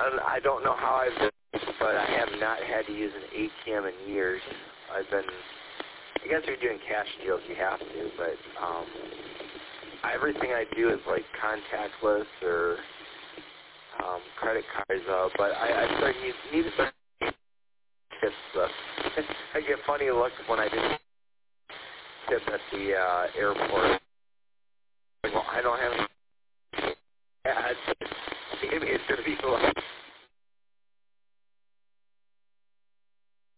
I don't know how I've been, but I have not had to use an ATM in years. I guess if you're doing cash deals, you have to, but everything I do is like contactless or credit cards, but I started need to start tips. I get funny looks when I do tip at the airport. Well, I don't have any